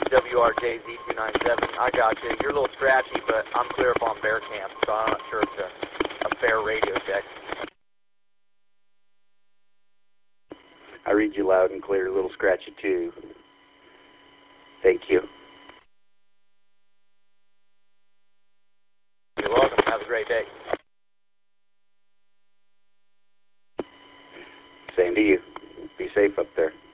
WRJZ297. I got you. You're a little scratchy, but I'm clear up on Bear Camp, so I'm not sure it's a fair radio check. I read you loud and clear, a little scratchy too. Thank you. You're welcome. Have a great day. Same to you. Be safe up there.